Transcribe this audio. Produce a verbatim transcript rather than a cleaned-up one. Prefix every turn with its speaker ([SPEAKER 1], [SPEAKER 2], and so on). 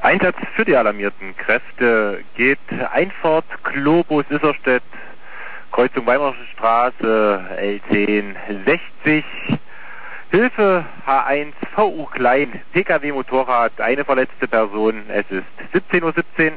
[SPEAKER 1] Einsatz für die alarmierten Kräfte geht Einfahrt Globus Isserstedt, Kreuzung Weimarische Straße, L zehn sechzig, Hilfe H eins V U Klein, P K W Motorrad, eine verletzte Person, es ist siebzehn Uhr siebzehn.